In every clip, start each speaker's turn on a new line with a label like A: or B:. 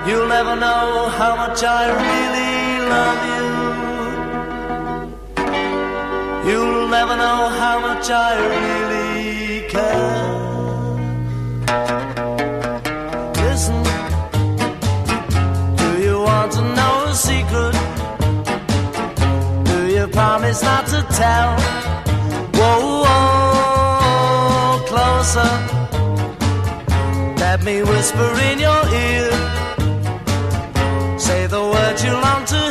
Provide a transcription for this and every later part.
A: You'll never know how much I really love you. You'll never know how much I really care. Listen, do you want to know a secret? Do you promise not to tell? Whoa, whoa, closer. Let me whisper in your ear. Say the words you long to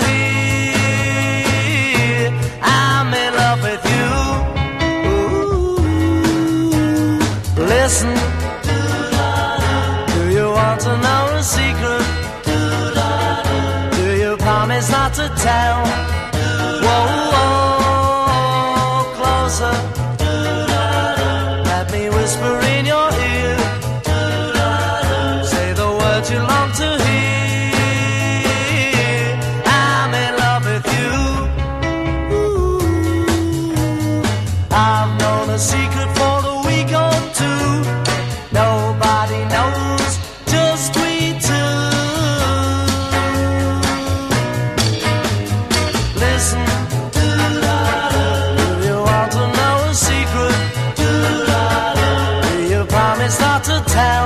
A: hear. I'm in love with you. Ooh. Listen, do you want to know a secret? Do you promise not to tell? Whoa, whoa, closer. Let me whisper in your ear. Say the words you long to hear. I'm in love with you. Ooh. I've known a secret for a week or two. Nobody knows, just we two. Listen, do you want to know a secret? Do you promise not to tell?